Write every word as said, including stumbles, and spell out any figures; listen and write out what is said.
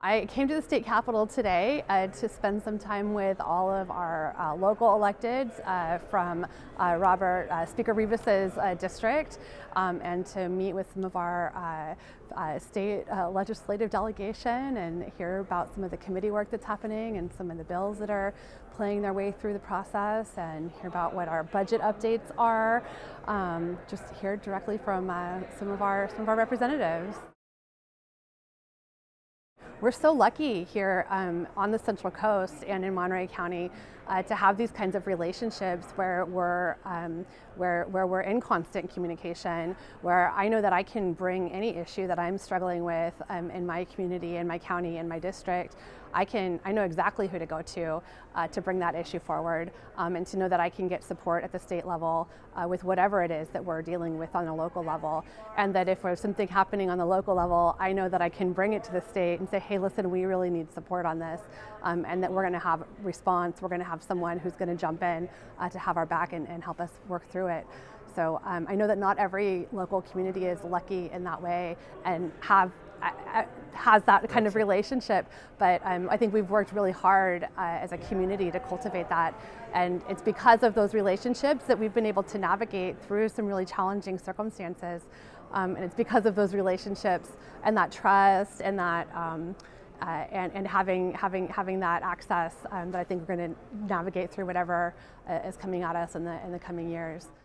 I came to the state capitol today uh, to spend some time with all of our uh, local electeds uh, from uh, Robert uh, Speaker Rivas's uh, district, um, and to meet with some of our uh, uh, state uh, legislative delegation and hear about some of the committee work that's happening and some of the bills that are playing their way through the process, and hear about what our budget updates are. Um, just hear directly from uh, some of our some of our representatives. We're so lucky here um, on the Central Coast and in Monterey County uh, to have these kinds of relationships where we're um, where where we're in constant communication, where I know that I can bring any issue that I'm struggling with um, in my community, in my county, in my district. I can I know exactly who to go to uh, to bring that issue forward, um, and to know that I can get support at the state level uh, with whatever it is that we're dealing with on a local level, and that if there's something happening on the local level, I know that I can bring it to the state and say, hey, listen, we really need support on this, um, and that we're going to have response. We're going to have someone who's going to jump in uh, to have our back and, and help us work through it. So um, I know that not every local community is lucky in that way and have has that kind of relationship, but um, I think we've worked really hard uh, as a community to cultivate that, and it's because of those relationships that we've been able to navigate through some really challenging circumstances, um, and it's because of those relationships and that trust and that um, uh, and, and having having having that access um, that I think we're going to navigate through whatever uh, is coming at us in the in the coming years.